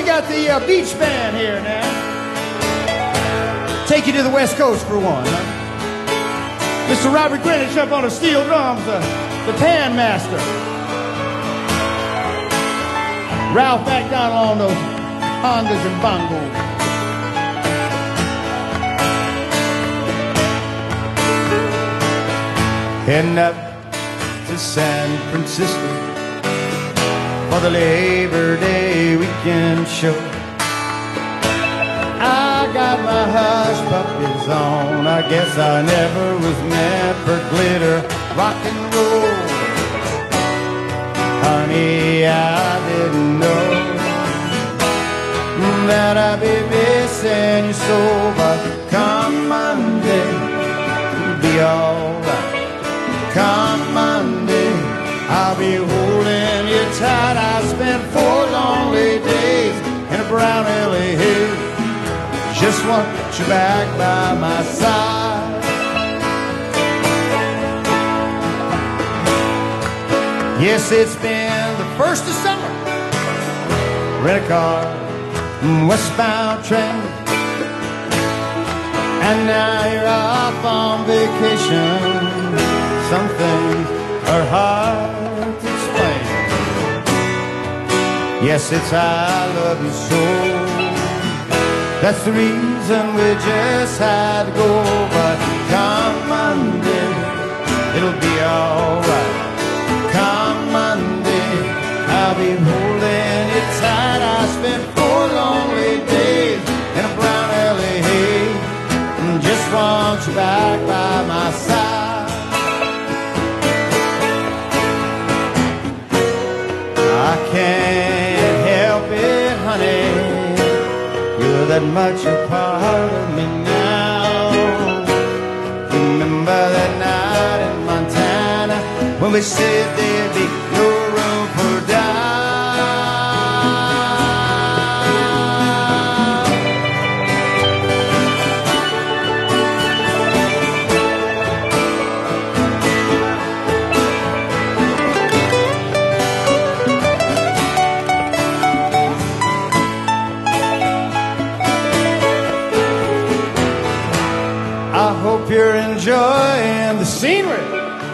we got the beach band here now. Take you to the West Coast for one. Huh? Mr. Robert Greenwich up on the steel drums, the pan master. Ralph McDonald on those congas and bongos. Heading up to San Francisco for the Labor Day weekend show. I got my hush puppies on. I guess I never was meant for glitter rock and roll. Honey, I didn't know that I'd be missing you so. But come Monday, it'll be alright. Come Monday, I'll be holding you tight. I spent 4 lonely days in a brown LA hill. Just want you back by my side. Yes, it's been the first of summer. Rent a car, westbound train, and now you're off on vacation. Some things are hard to explain. Yes, it's I love you so. That's the reason we just had to go. But come Monday, it'll be alright. Come Monday, I'll be holding you tight. I spent 4 lonely days in a brown LA haze, and just want you back by my side. I can't help it, honey, you're that much a part of me now. Remember that night in Montana when we said there'd be no room for doubt. I hope you're enjoying the scenery.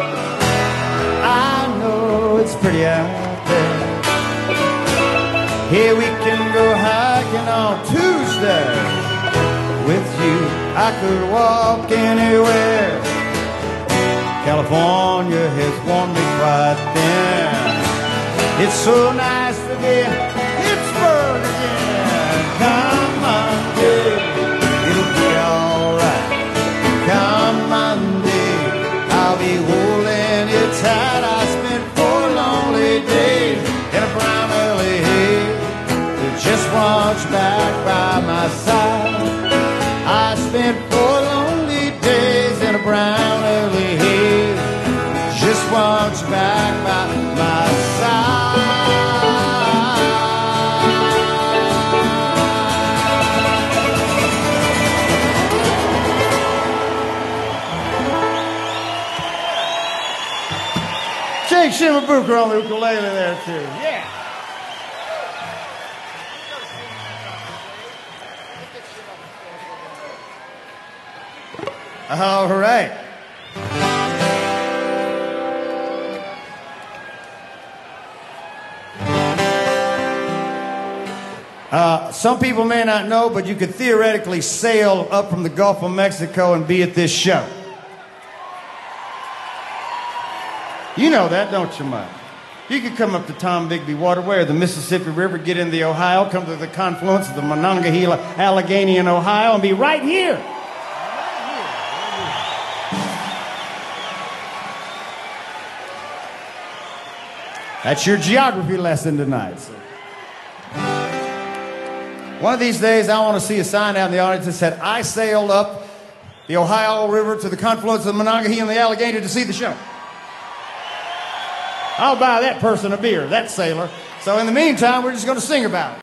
I know it's pretty out there. Here we can go hiking on Tuesday. With you, I could walk anywhere. California has warmed me quite thin. It's so nice to be in Pittsburgh again. Come Monday, it'll be alright. Come Monday, I'll be holding you tight. I spent 4 lonely days in a brown LA haze. Just want you back by my side. I spent 4 lonely days in a brown LA haze. Just want you back by my side. Jake Shimabukuro on the ukulele there too. Yeah. All right. Some people may not know, but you could theoretically sail up from the Gulf of Mexico and be at this show. You know that, don't you, Mike? You could come up to Tombigbee Waterway or the Mississippi River, get into the Ohio, come to the confluence of the Monongahela, Allegheny, and Ohio, and be right here. That's your geography lesson tonight. So. One of these days, I want to see a sign out in the audience that said, I sailed up the Ohio River to the confluence of the Monongahela and the Allegheny to see the show. I'll buy that person a beer, that sailor. So in the meantime, we're just going to sing about it.